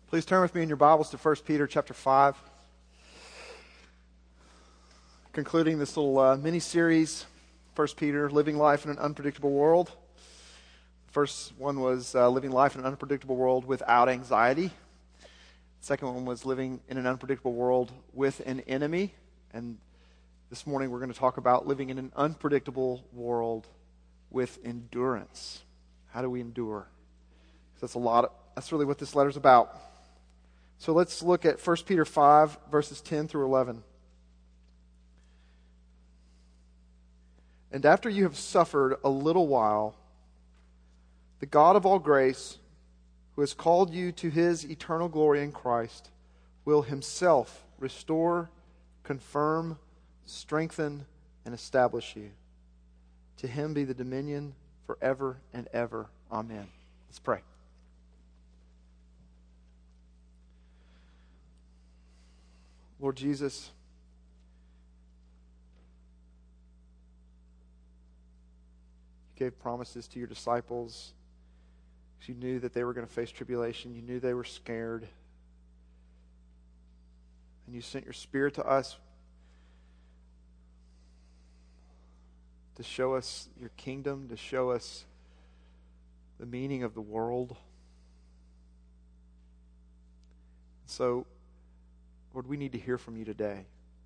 Please turn with me in your Bibles to 1 Peter chapter 5. Concluding this little mini-series, 1 Peter, Living Life in an Unpredictable World. The first one was Living Life in an Unpredictable World Without Anxiety. The second one was Living in an Unpredictable World with an Enemy. And this morning we're going to talk about living in an unpredictable world with endurance. How do we endure? That's really what this letter's about. So let's look at 1 Peter 5, verses 10 through 11. And after you have suffered a little while, the God of all grace, who has called you to His eternal glory in Christ, will Himself restore, confirm, strengthen, and establish you. To Him be the dominion forever and ever. Amen. Let's pray. Lord Jesus, you gave promises to your disciples. You knew that they were going to face tribulation. You knew they were scared. And you sent your Spirit to us to show us your kingdom, to show us the meaning of the world. So, Lord, we need to hear from you today.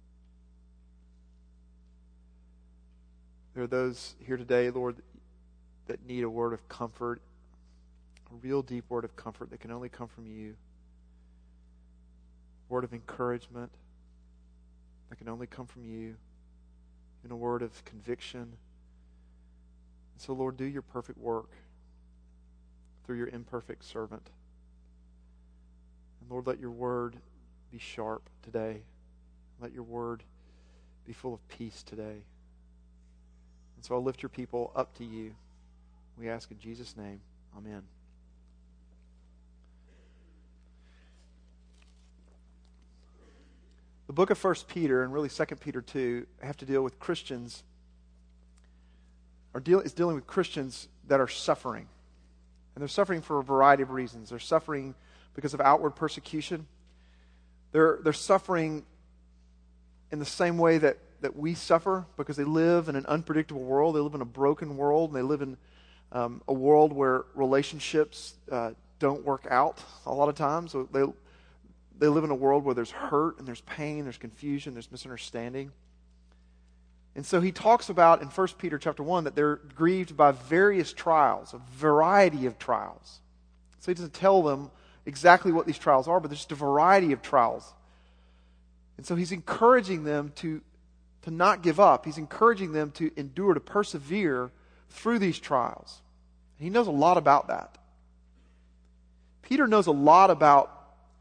There are those here today, Lord, that need a word of comfort, a real deep word of comfort that can only come from you. A word of encouragement that can only come from you. And a word of conviction. So, Lord, do your perfect work through your imperfect servant. And Lord, let your word be sharp today. Let your word be full of peace today. And so I'll lift your people up to you. We ask in Jesus' name. Amen. The book of 1 Peter and really 2 Peter 2 have to deal with Christians, is dealing with Christians that are suffering. And they're suffering for a variety of reasons. They're suffering because of outward persecution. They're suffering in the same way that we suffer because they live in an unpredictable world. They live in a broken world. And they live in a world where relationships don't work out a lot of times. So they live in a world where there's hurt and there's pain, there's confusion, there's misunderstanding. And so he talks about in 1 Peter chapter 1 that they're grieved by various trials, a variety of trials. So he doesn't tell them exactly what these trials are, but there's just a variety of trials. And so he's encouraging them to not give up. He's encouraging them to endure, to persevere through these trials. And he knows a lot about that. Peter knows a lot about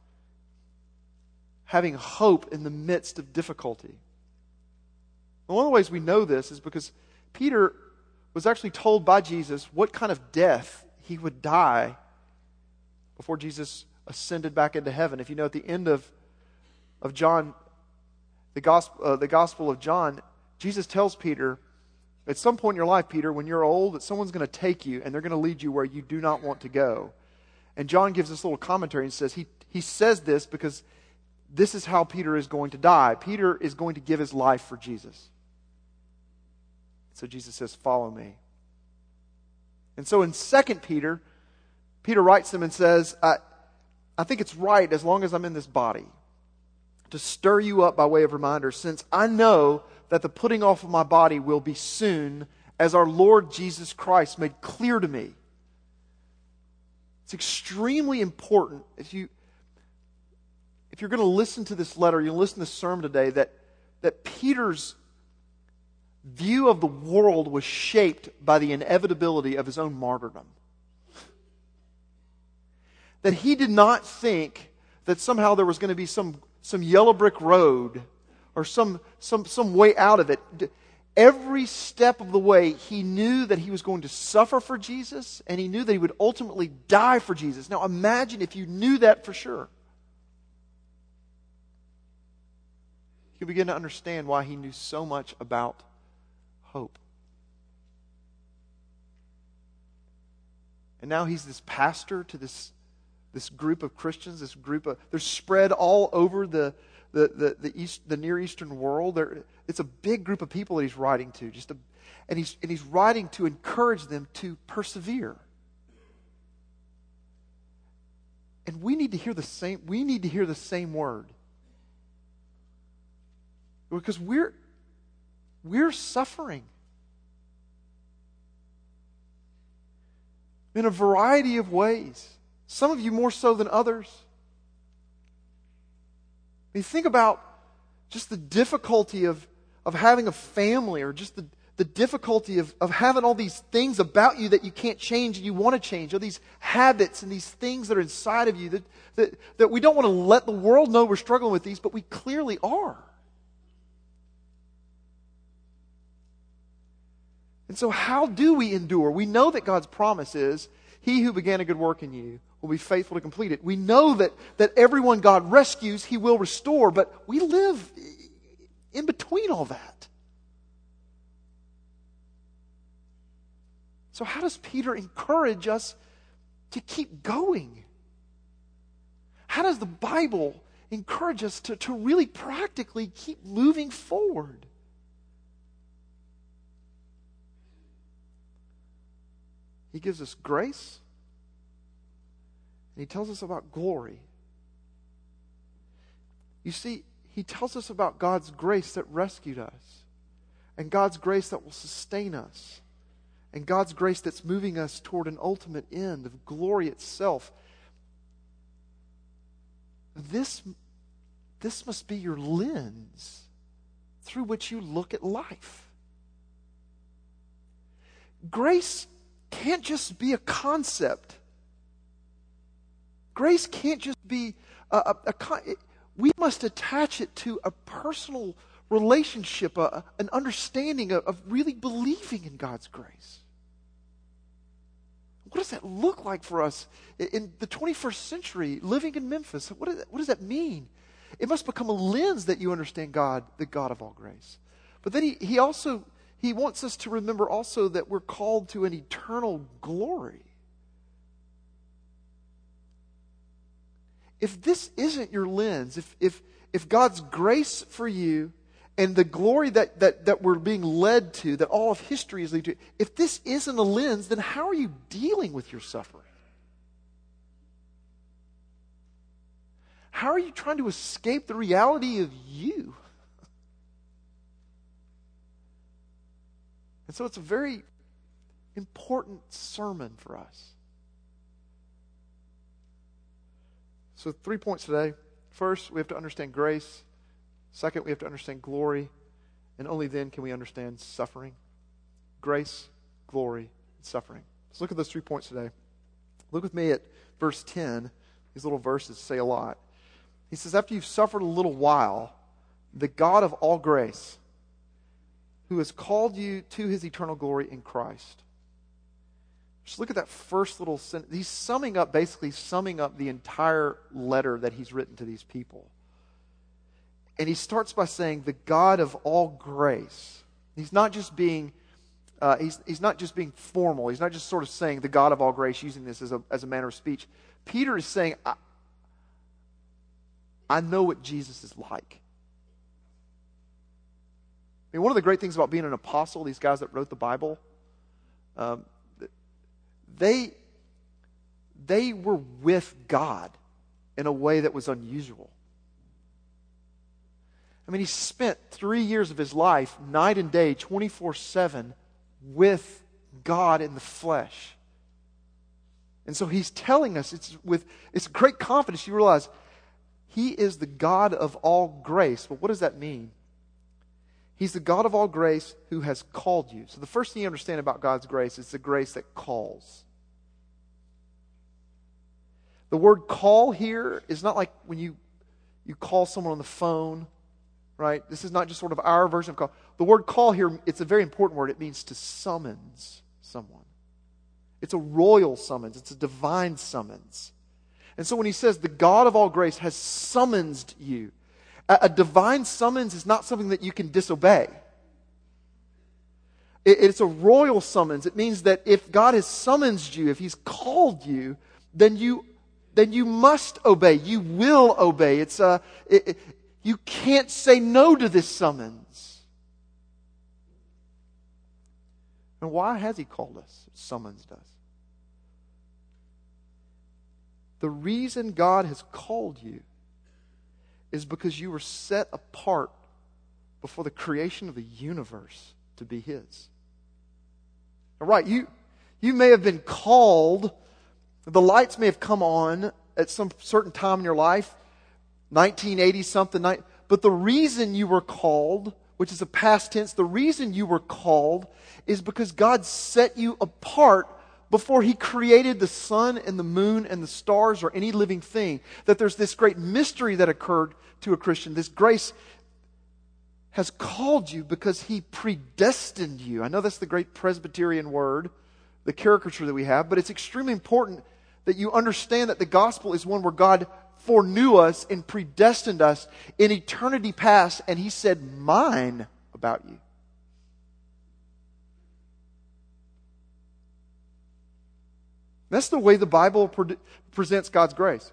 having hope in the midst of difficulty. And one of the ways we know this is because Peter was actually told by Jesus what kind of death he would die before Jesus ascended back into heaven. If you know, at the end of John, the Gospel of John, Jesus tells Peter, at some point in your life, Peter, when you're old, that someone's going to take you and they're going to lead you where you do not want to go. And John gives this little commentary and says, he says this because this is how Peter is going to die. Peter is going to give his life for Jesus. So Jesus says, follow me. And so in 2 Peter, Peter writes them and says, I think it's right, as long as I'm in this body, to stir you up by way of reminder, since I know that the putting off of my body will be soon, as our Lord Jesus Christ made clear to me. It's extremely important, if you're going to listen to this letter, you'll listen to this sermon today, that Peter's view of the world was shaped by the inevitability of his own martyrdom. That he did not think that somehow there was going to be some yellow brick road or some way out of it. Every step of the way, he knew that he was going to suffer for Jesus, and he knew that he would ultimately die for Jesus. Now imagine if you knew that for sure. You begin to understand why he knew so much about hope. And now he's this pastor to this this group of Christians, they're spread all over the Near Eastern world. It's a big group of people that he's writing to, and he's writing to encourage them to persevere. And we need to hear the same. We need to hear the same word, because we're suffering in a variety of ways. Some of you more so than others. I mean, think about just the difficulty of having a family, or just the difficulty of having all these things about you that you can't change and you want to change, or these habits and these things that are inside of you that we don't want to let the world know we're struggling with these, but we clearly are. And so how do we endure? We know that God's promise is, He who began a good work in you will be faithful to complete it. We know that everyone God rescues, He will restore, but we live in between all that. So how does Peter encourage us to keep going? How does the Bible encourage us to really practically keep moving forward? He gives us grace, and He tells us about glory. You see, He tells us about God's grace that rescued us, and God's grace that will sustain us, and God's grace that's moving us toward an ultimate end of glory itself. This must be your lens through which you look at life. Grace can't just be a concept. Grace can't just be we must attach it to a personal relationship, an understanding of really believing in God's grace. What does that look like for us in the 21st century, living in Memphis? What does that mean? It must become a lens that you understand God, the God of all grace. But then He wants us to remember also that we're called to an eternal glory. If this isn't your lens, if God's grace for you and the glory that we're being led to, that all of history is leading to, if this isn't a lens, then how are you dealing with your suffering? How are you trying to escape the reality of you? And so it's a very important sermon for us. So 3 points today. First, we have to understand grace. Second, we have to understand glory. And only then can we understand suffering. Grace, glory, and suffering. Let's look at those 3 points today. Look with me at verse 10. These little verses say a lot. He says, after you've suffered a little while, the God of all grace, who has called you to His eternal glory in Christ. Just look at that first little sentence. He's basically summing up the entire letter that he's written to these people. And he starts by saying, the God of all grace. He's not just being formal. He's not just sort of saying the God of all grace, using this as a manner of speech. Peter is saying, I know what Jesus is like. I mean, one of the great things about being an apostle, these guys that wrote the Bible, they were with God in a way that was unusual. I mean, he spent 3 years of his life, night and day, 24/7, with God in the flesh. And so he's telling us, it's great confidence. You realize He is the God of all grace. But what does that mean? He's the God of all grace who has called you. So the first thing you understand about God's grace is the grace that calls. The word call here is not like when you call someone on the phone, right? This is not just sort of our version of call. The word call here, it's a very important word. It means to summons someone. It's a royal summons. It's a divine summons. And so when he says the God of all grace has summoned you, a divine summons is not something that you can disobey. It's a royal summons. It means that if God has summoned you, if He's called you, then then you must obey. You will obey. You can't say no to this summons. And why has He called us? Summons us. The reason God has called you is because you were set apart before the creation of the universe to be His. All right, you may have been called, the lights may have come on at some certain time in your life, 1980 something, but the reason you were called, which is a past tense, the reason you were called is because God set you apart before He created the sun and the moon and the stars or any living thing. That there's this great mystery that occurred to a Christian. This grace has called you because He predestined you. I know that's the great Presbyterian word, the caricature that we have, but it's extremely important that you understand that the gospel is one where God foreknew us and predestined us in eternity past, and He said, "Mine," about you. That's the way the Bible presents God's grace.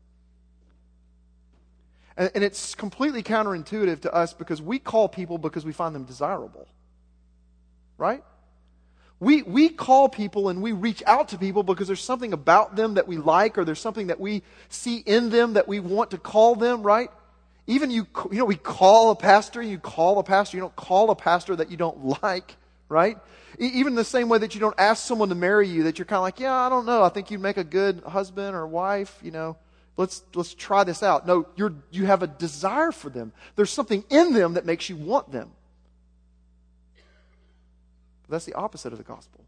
And it's completely counterintuitive to us because we call people because we find them desirable. Right? We call people and we reach out to people because there's something about them that we like, or there's something that we see in them that we want to call them, right? Even we call a pastor, you call a pastor, you don't call a pastor that you don't like, right? Even the same way that you don't ask someone to marry you, that you're kind of like, yeah, I don't know, I think you'd make a good husband or wife, let's try this out. No, you have a desire for them. There's something in them that makes you want them. But that's the opposite of the gospel.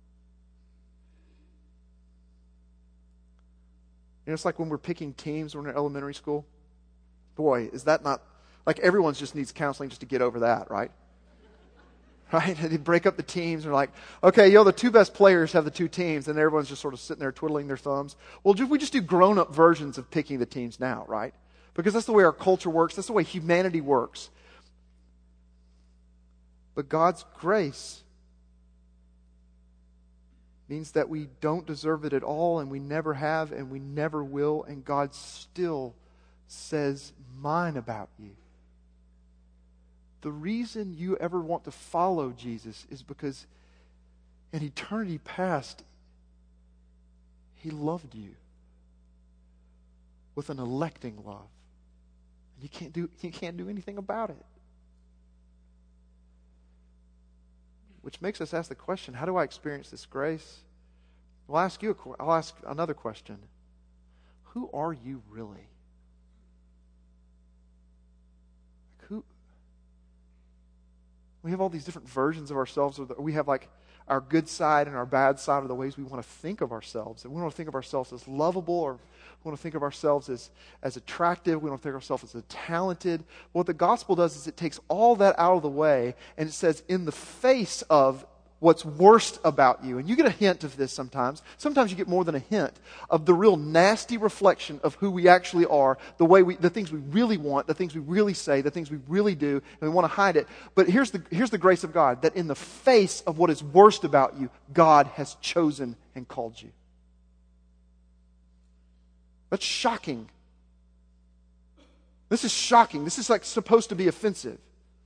It's like when we're picking teams when we're in elementary school. Boy, is that not, like everyone just needs counseling just to get over that, right? Right? And they break up the teams and they're like, okay, the two best players have the two teams, and everyone's just sort of sitting there twiddling their thumbs. Well, we just do grown-up versions of picking the teams now, right? Because that's the way our culture works. That's the way humanity works. But God's grace means that we don't deserve it at all, and we never have, and we never will, and God still says, "Mine," about you. The reason you ever want to follow Jesus is because in eternity past, He loved you with an electing love. And you can't do anything about it. Which makes us ask the question, how do I experience this grace? I'll ask another question. Who are you really? We have all these different versions of ourselves. We have like our good side and our bad side of the ways we want to think of ourselves. And we want to think of ourselves as lovable, or we want to think of ourselves as attractive. We want to think of ourselves as talented. What the gospel does is it takes all that out of the way, and it says, in the face of what's worst about you. And you get a hint of this sometimes. Sometimes you get more than a hint of the real nasty reflection of who we actually are, the things we really want, the things we really say, the things we really do, and we want to hide it. But here's the grace of God, that in the face of what is worst about you, God has chosen and called you. That's shocking. This is shocking. This is like supposed to be offensive.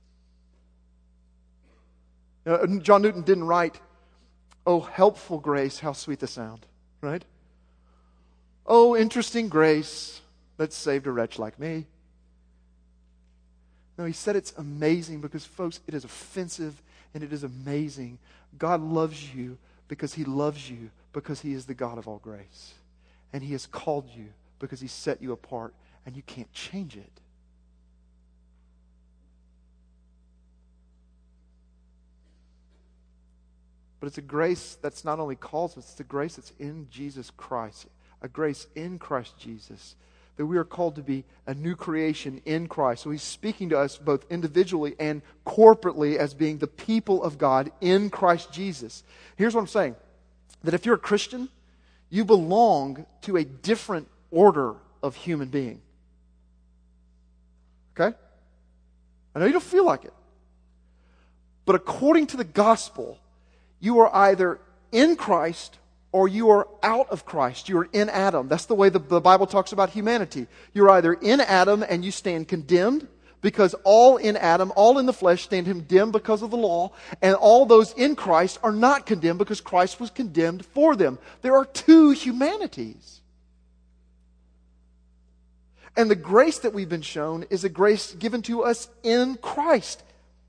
John Newton didn't write, "Oh, helpful grace, how sweet the sound," right? "Oh, interesting grace that saved a wretch like me." No, he said it's amazing because, folks, it is offensive and it is amazing. God loves you because He loves you, because He is the God of all grace. And He has called you because He set you apart, and you can't change it. But it's a grace that's not only calls us, it's a grace that's in Jesus Christ. A grace in Christ Jesus. That we are called to be a new creation in Christ. So He's speaking to us both individually and corporately as being the people of God in Christ Jesus. Here's what I'm saying. That if you're a Christian, you belong to a different order of human being. Okay? I know you don't feel like it. But according to the gospel, you are either in Christ or you are out of Christ. You are in Adam. That's the way the Bible talks about humanity. You're either in Adam and you stand condemned, because all in Adam, all in the flesh, stand condemned because of the law, and all those in Christ are not condemned because Christ was condemned for them. There are two humanities. And the grace that we've been shown is a grace given to us in Christ.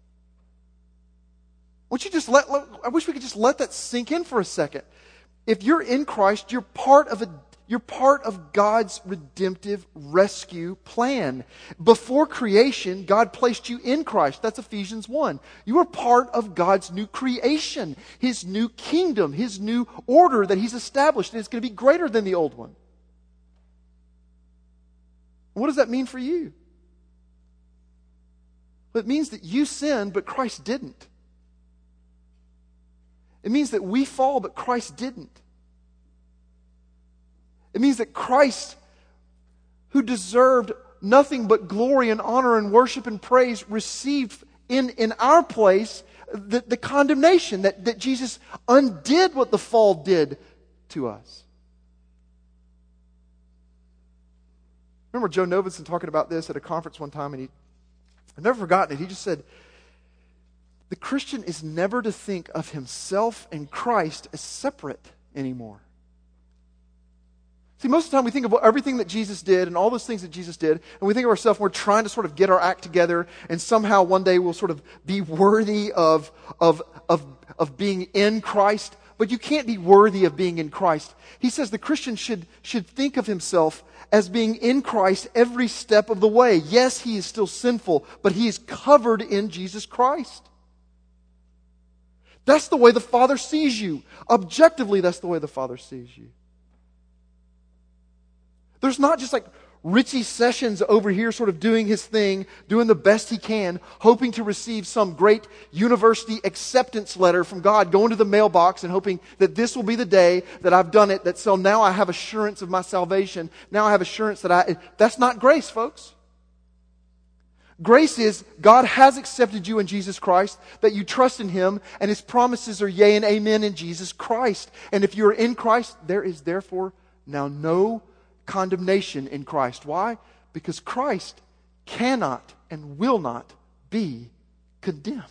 I wish we could just let that sink in for a second. If you're in Christ, you're part of God's redemptive rescue plan. Before creation, God placed you in Christ. That's Ephesians 1. You are part of God's new creation, His new kingdom, His new order that He's established, and it's going to be greater than the old one. What does that mean for you? Well, it means that you sinned, but Christ didn't. It means that we fall, but Christ didn't. It means that Christ, who deserved nothing but glory and honor and worship and praise, received in our place the condemnation, that Jesus undid what the fall did to us. Remember Joe Novenson talking about this at a conference one time, and I've never forgotten it. He just said, the Christian is never to think of himself and Christ as separate anymore. See, most of the time we think of everything that Jesus did and all those things that Jesus did, and we think of ourselves, we're trying to sort of get our act together, and somehow one day we'll sort of be worthy of being in Christ. But you can't be worthy of being in Christ. He says the Christian should think of himself as being in Christ every step of the way. Yes, he is still sinful, but he is covered in Jesus Christ. That's the way the Father sees you. Objectively, that's the way the Father sees you. There's not just like Richie Sessions over here sort of doing his thing, doing the best he can, hoping to receive some great university acceptance letter from God, going to the mailbox and hoping that this will be the day that I've done it, that so now I have assurance of my salvation. Now I have assurance that's not grace, folks. Grace is God has accepted you in Jesus Christ, that you trust in Him, and His promises are yea and amen in Jesus Christ. And if you are in Christ, there is therefore now no condemnation in Christ. Why? Because Christ cannot and will not be condemned.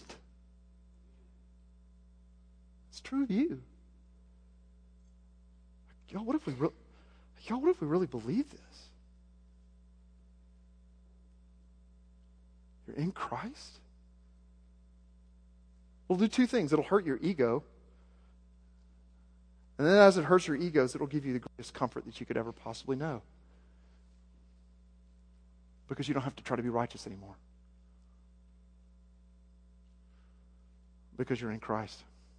It's true of you. Y'all, what if we really believe this? You're in Christ? It'll do two things. It'll hurt your ego. And then as it hurts your egos, it'll give you the greatest comfort that you could ever possibly know. Because you don't have to try to be righteous anymore. Because you're in Christ.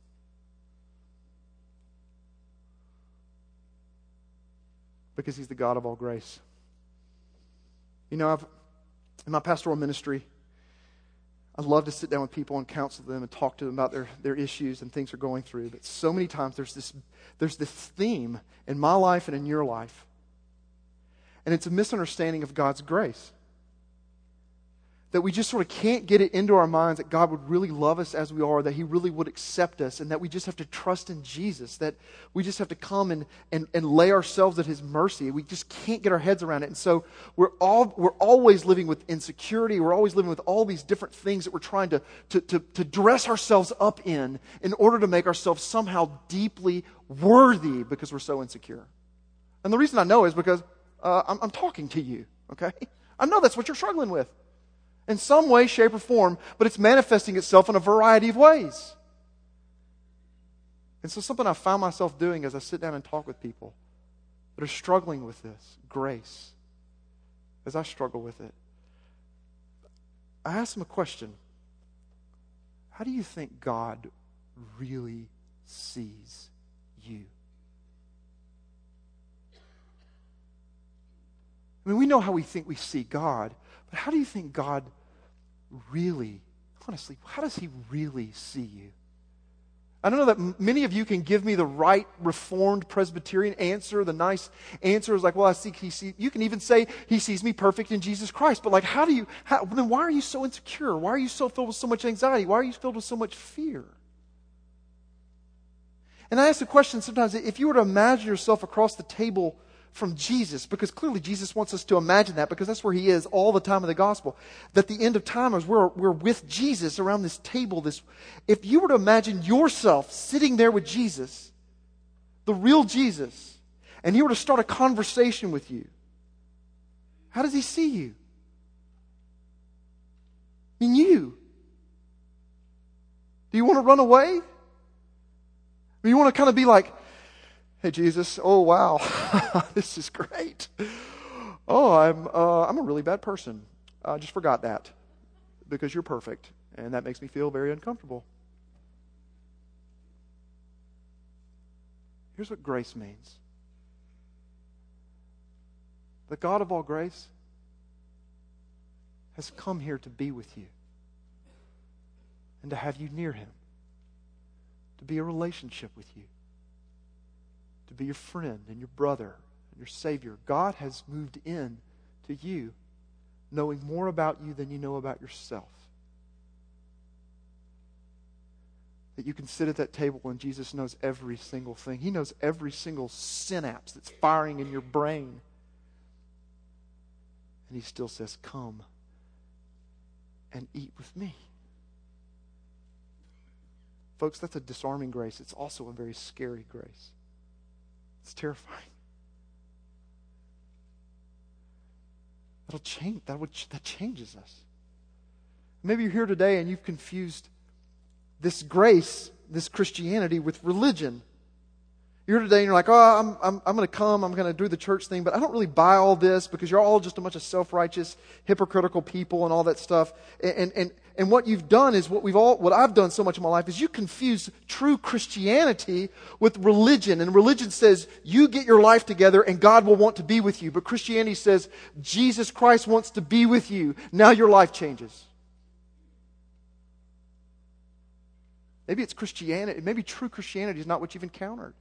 Because He's the God of all grace. You know, in my pastoral ministry, I love to sit down with people and counsel them and talk to them about their issues and things they're going through. But so many times there's this theme in my life and in your life. And it's a misunderstanding of God's grace. That we just sort of can't get it into our minds that God would really love us as we are, that He really would accept us, and that we just have to trust in Jesus, that we just have to come and lay ourselves at His mercy. We just can't get our heads around it. And so we're always living with insecurity. We're always living with all these different things that we're trying to dress ourselves up in order to make ourselves somehow deeply worthy because we're so insecure. And the reason I know is because I'm talking to you, okay? I know that's what you're struggling with. In some way, shape, or form, but it's manifesting itself in a variety of ways. And so something I found myself doing as I sit down and talk with people that are struggling with this, grace, as I struggle with it, I ask them a question. How do you think God really sees you? I mean, we know how we think we see God, but how do you think God really, honestly, how does He really see you? I don't know that many of you can give me the right Reformed Presbyterian answer. The nice answer is like, well, you can even say He sees me perfect in Jesus Christ. But like, then why are you so insecure? Why are you so filled with so much anxiety? Why are you filled with so much fear? And I ask the question sometimes, if you were to imagine yourself across the table from Jesus, because clearly Jesus wants us to imagine that, because that's where he is all the time in the gospel, that the end of time is we're with Jesus around this table. If you were to imagine yourself sitting there with Jesus, the real Jesus, and he were to start a conversation with you, how does he see you? I mean, you. Do you want to run away? Or you want to kind of be like, hey, Jesus, oh, wow, this is great. Oh, I'm a really bad person. I just forgot that because you're perfect, and that makes me feel very uncomfortable. Here's what grace means. The God of all grace has come here to be with you and to have you near him, to be a relationship with you, to be your friend and your brother and your Savior. God has moved in to you, knowing more about you than you know about yourself. That you can sit at that table and Jesus knows every single thing. He knows every single synapse that's firing in your brain. And he still says, come and eat with me. Folks, that's a disarming grace. It's also a very scary grace. It's terrifying. That'll change. That changes us. Maybe you're here today and you've confused this grace, this Christianity, with religion. You're here today and you're like, oh, I'm going to come, I'm going to do the church thing, but I don't really buy all this because you're all just a bunch of self-righteous, hypocritical people and all that stuff. And what you've done is what I've done so much in my life is you confuse true Christianity with religion. And religion says you get your life together and God will want to be with you. But Christianity says Jesus Christ wants to be with you. Now your life changes. Maybe it's Christianity. Maybe true Christianity is not what you've encountered.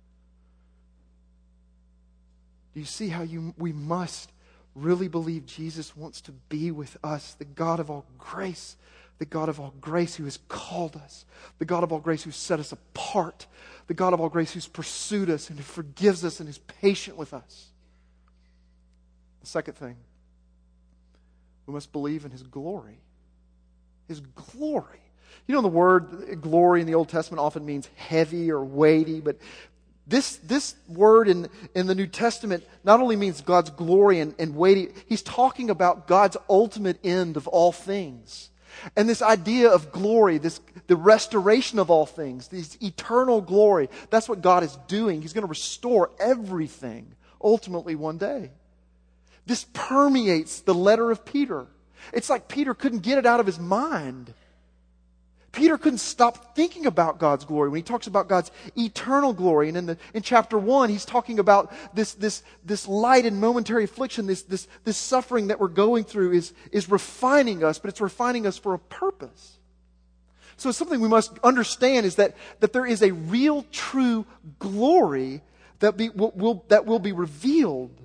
Do you see how we must really believe Jesus wants to be with us, the God of all grace, the God of all grace who has called us, the God of all grace who set us apart, the God of all grace who's pursued us and who forgives us and is patient with us. The second thing, we must believe in his glory. His glory. You know, the word glory in the Old Testament often means heavy or weighty, but this word in the New Testament not only means God's glory and weighty, he's talking about God's ultimate end of all things. And this idea of glory, the restoration of all things, this eternal glory, that's what God is doing. He's going to restore everything ultimately one day. This permeates the letter of Peter. It's like Peter couldn't get it out of his mind. Peter couldn't stop thinking about God's glory when he talks about God's eternal glory. And in chapter 1, he's talking about this light and momentary affliction, this suffering that we're going through is refining us, but it's refining us for a purpose. So something we must understand is that there is a real, true glory that will be revealed.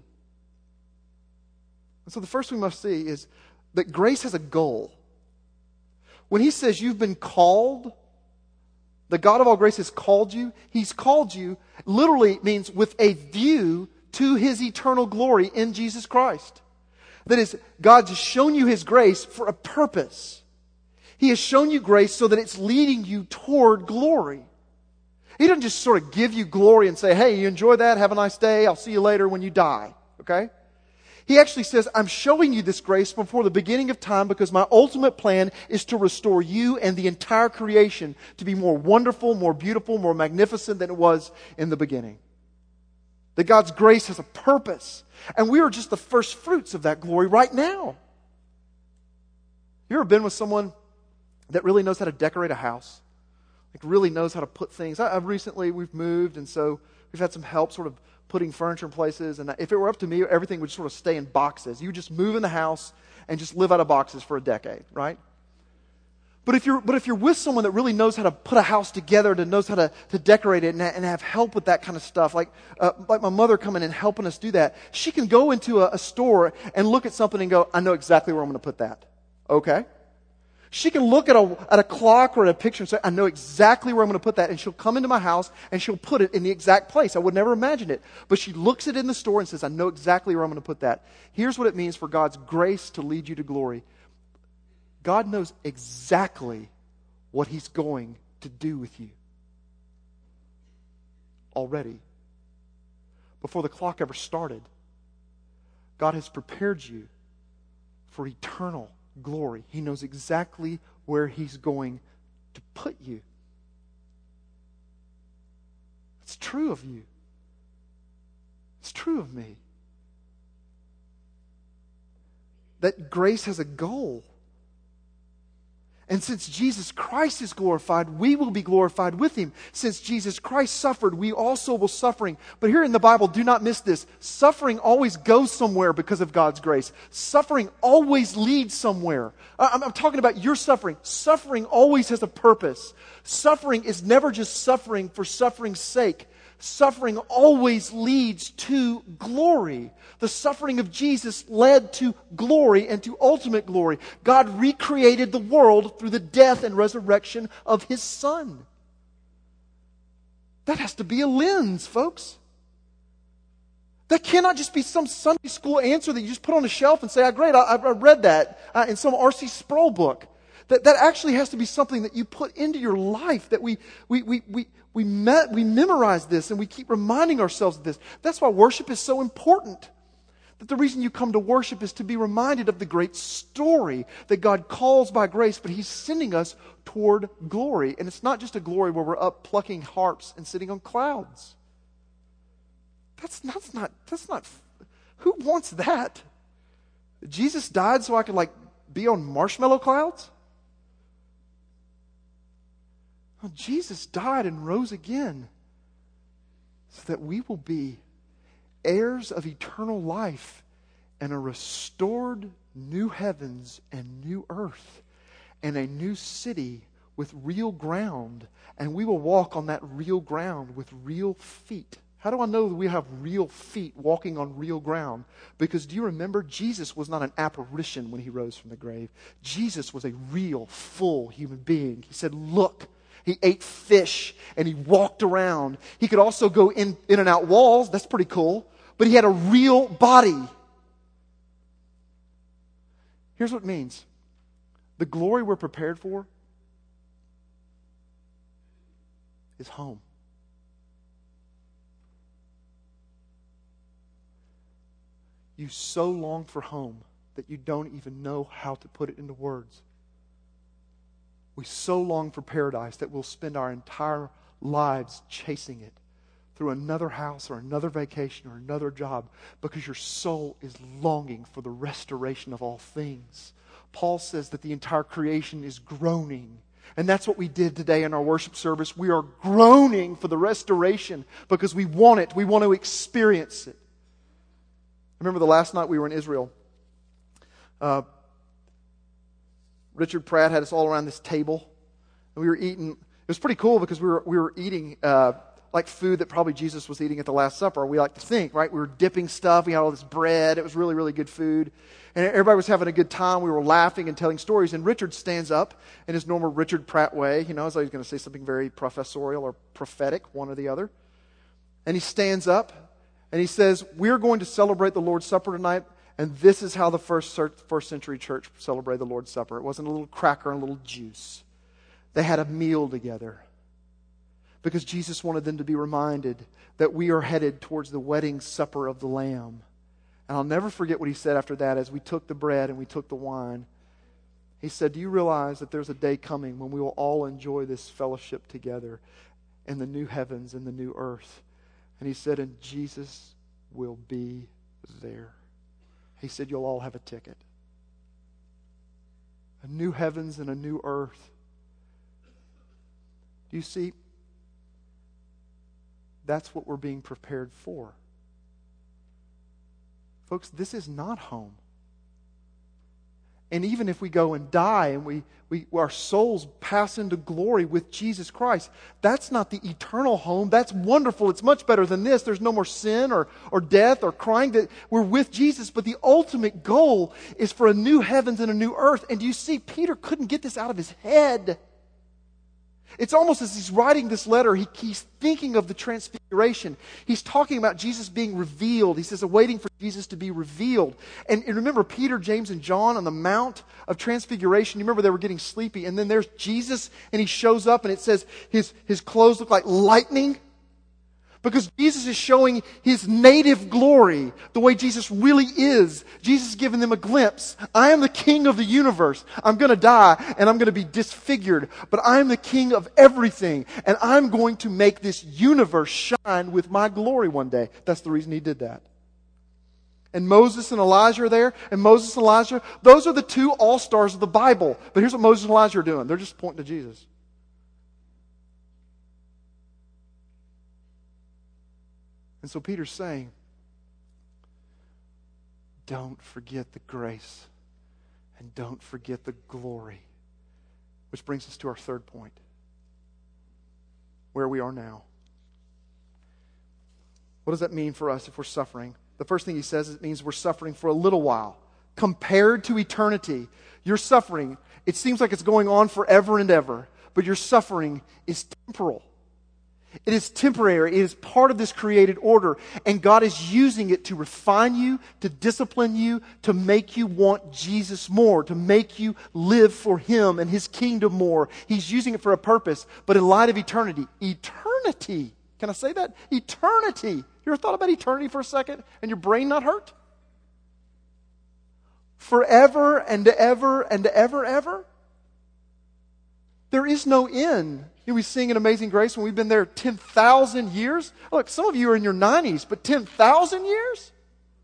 And so the first we must see is that grace has a goal. When he says you've been called, the God of all grace has called you, he's called you literally means with a view to his eternal glory in Jesus Christ. That is, God's shown you his grace for a purpose. He has shown you grace so that it's leading you toward glory. He doesn't just sort of give you glory and say, hey, you enjoy that, have a nice day, I'll see you later when you die. Okay? He actually says, I'm showing you this grace before the beginning of time because my ultimate plan is to restore you and the entire creation to be more wonderful, more beautiful, more magnificent than it was in the beginning. That God's grace has a purpose. And we are just the first fruits of that glory right now. You ever been with someone that really knows how to decorate a house? Like really knows how to put things. We've moved, and so we've had some help sort of putting furniture in places, and if it were up to me, everything would sort of stay in boxes. You would just move in the house and just live out of boxes for a decade, right? But if you're with someone that really knows how to put a house together, that knows how to decorate it and have help with that kind of stuff, like my mother coming and helping us do that, she can go into a store and look at something and go, I know exactly where I'm going to put that. Okay? She can look at a clock or at a picture and say, I know exactly where I'm going to put that. And she'll come into my house and she'll put it in the exact place. I would never imagine it. But she looks at it in the store and says, I know exactly where I'm going to put that. Here's what it means for God's grace to lead you to glory. God knows exactly what He's going to do with you. Already. Before the clock ever started, God has prepared you for eternal glory. He knows exactly where He's going to put you. It's true of you. It's true of me. That grace has a goal. And since Jesus Christ is glorified, we will be glorified with Him. Since Jesus Christ suffered, we also will suffering. But here in the Bible, do not miss this. Suffering always goes somewhere because of God's grace. Suffering always leads somewhere. I'm talking about your suffering. Suffering always has a purpose. Suffering is never just suffering for suffering's sake. Suffering always leads to glory. The suffering of Jesus led to glory and to ultimate glory. God recreated the world through the death and resurrection of His Son. That has to be a lens, folks. That cannot just be some Sunday school answer that you just put on a shelf and say, great, I read that in some R.C. Sproul book. That actually has to be something that you put into your life, that we memorize this and we keep reminding ourselves of this. That's why worship is so important. That the reason you come to worship is to be reminded of the great story that God calls by grace, but He's sending us toward glory. And it's not just a glory where we're up plucking harps and sitting on clouds. That's not, who wants that? Jesus died so I could be on marshmallow clouds? Well, Jesus died and rose again so that we will be heirs of eternal life and a restored new heavens and new earth and a new city with real ground. And we will walk on that real ground with real feet. How do I know that we have real feet walking on real ground? Because do you remember, Jesus was not an apparition when He rose from the grave. Jesus was a real, full human being. He said, look. He ate fish and He walked around. He could also go in and out walls. That's pretty cool. But He had a real body. Here's what it means. The glory we're prepared for is home. You so long for home that you don't even know how to put it into words. We so long for paradise that we'll spend our entire lives chasing it through another house or another vacation or another job because your soul is longing for the restoration of all things. Paul says that the entire creation is groaning. And that's what we did today in our worship service. We are groaning for the restoration because we want it. We want to experience it. I remember the last night we were in Israel. Richard Pratt had us all around this table, and we were eating. It was pretty cool because we were eating like food that probably Jesus was eating at the Last Supper. We like to think, right? We were dipping stuff. We had all this bread. It was really, really good food, and everybody was having a good time. We were laughing and telling stories. And Richard stands up in his normal Richard Pratt way. You know, as though he's going to say something very professorial or prophetic, one or the other. And he stands up and he says, "We're going to celebrate the Lord's Supper tonight." And this is how the first century church celebrated the Lord's Supper. It wasn't a little cracker and a little juice. They had a meal together. Because Jesus wanted them to be reminded that we are headed towards the wedding supper of the Lamb. And I'll never forget what He said after that as we took the bread and we took the wine. He said, "Do you realize that there's a day coming when we will all enjoy this fellowship together in the new heavens and the new earth?" And He said, "And Jesus will be there." He said, "You'll all have a ticket. A new heavens and a new earth." Do you see? That's what we're being prepared for. Folks, this is not home. And even if we go and die and our souls pass into glory with Jesus Christ, that's not the eternal home. That's wonderful. It's much better than this. There's no more sin or death or crying. That we're with Jesus. But the ultimate goal is for a new heavens and a new earth. And do you see, Peter couldn't get this out of his head. It's almost as he's writing this letter, he's thinking of the transfiguration. He's talking about Jesus being revealed. He says, waiting for Jesus to be revealed. And remember Peter, James, and John on the Mount of Transfiguration. You remember they were getting sleepy. And then there's Jesus, and he shows up, and it says his clothes look like lightning. Because Jesus is showing His native glory, the way Jesus really is. Jesus is giving them a glimpse. I am the King of the universe. I'm going to die and I'm going to be disfigured. But I'm the King of everything. And I'm going to make this universe shine with my glory one day. That's the reason He did that. And Moses and Elijah are there. And Moses and Elijah, those are the two all-stars of the Bible. But here's what Moses and Elijah are doing. They're just pointing to Jesus. And so Peter's saying, don't forget the grace and don't forget the glory. Which brings us to our third point, where we are now. What does that mean for us if we're suffering? The first thing he says is it means we're suffering for a little while. Compared to eternity, your suffering, it seems like it's going on forever and ever, but your suffering is temporal. It is temporary. It is part of this created order. And God is using it to refine you, to discipline you, to make you want Jesus more, to make you live for Him and His kingdom more. He's using it for a purpose. But in light of eternity, can I say that? Eternity. You ever thought about eternity for a second and your brain not hurt? Forever and ever and ever, ever. There is no end. We sing in Amazing Grace when we've been there 10,000 years. Look, some of you are in your 90s, but 10,000 years?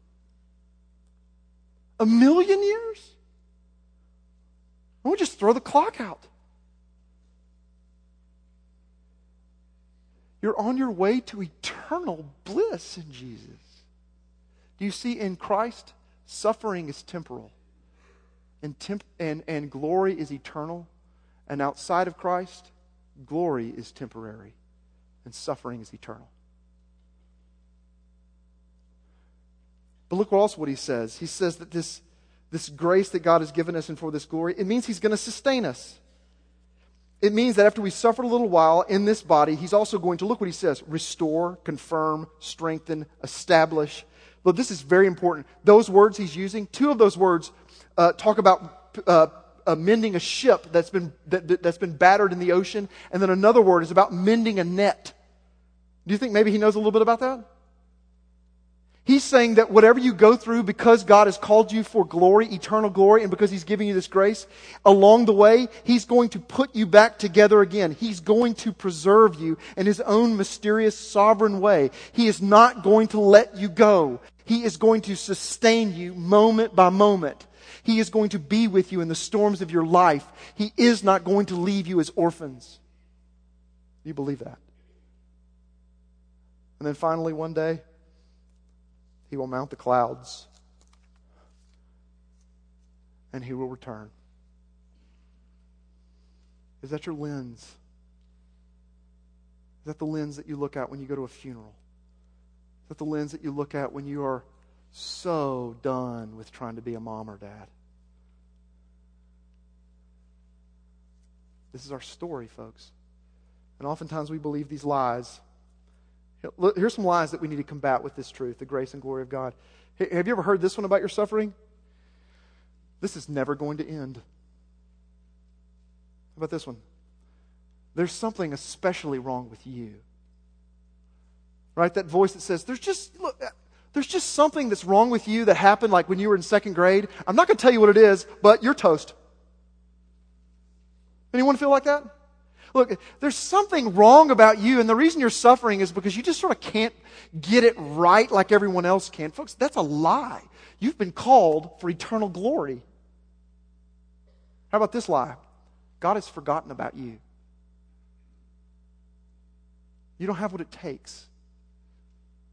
1,000,000 years? Why don't we just throw the clock out? You're on your way to eternal bliss in Jesus. Do you see, in Christ, suffering is temporal, and glory is eternal, and outside of Christ, glory is temporary and suffering is eternal. But look also what he says. He says that this grace that God has given us and for this glory, it means He's going to sustain us. It means that after we suffered a little while in this body, He's also going to, look what he says, restore, confirm, strengthen, establish. But this is very important. Those words he's using, two of those words talk about mending a ship that's been battered in the ocean, and then another word is about mending a net. Do you think maybe he knows a little bit about that? He's saying that whatever you go through, because God has called you for glory, eternal glory, and because He's giving you this grace, along the way, He's going to put you back together again. He's going to preserve you in His own mysterious, sovereign way. He is not going to let you go. He is going to sustain you moment by moment. He is going to be with you in the storms of your life. He is not going to leave you as orphans. Do you believe that? And then finally, one day, He will mount the clouds and He will return. Is that your lens? Is that the lens that you look at when you go to a funeral? Is that the lens that you look at when you are so done with trying to be a mom or dad? This is our story, folks. And oftentimes we believe these lies. Here's some lies that we need to combat with this truth, the grace and glory of God. Have you ever heard this one about your suffering? This is never going to end. How about this one? There's something especially wrong with you. Right? That voice that says, there's just something that's wrong with you that happened like when you were in second grade. I'm not going to tell you what it is, but you're toast. Anyone feel like that? Look, there's something wrong about you, and the reason you're suffering is because you just sort of can't get it right like everyone else can. Folks, that's a lie. You've been called for eternal glory. How about this lie? God has forgotten about you. You don't have what it takes.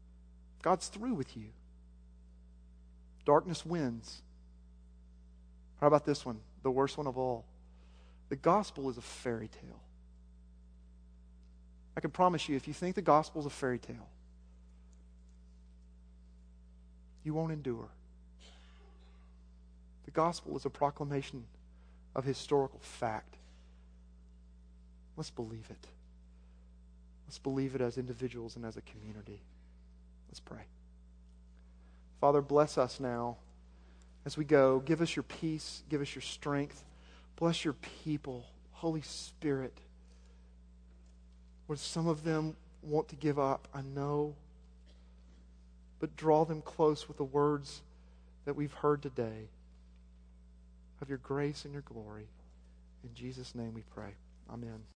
God's through with you. Darkness wins. How about this one? The worst one of all. The gospel is a fairy tale. I can promise you, if you think the gospel is a fairy tale, you won't endure. The gospel is a proclamation of historical fact. Let's believe it. Let's believe it as individuals and as a community. Let's pray. Father, bless us now as we go. Give us your peace. Give us your strength. Bless your people. Holy Spirit. Lord, some of them want to give up, I know. But draw them close with the words that we've heard today of your grace and your glory. In Jesus' name we pray. Amen.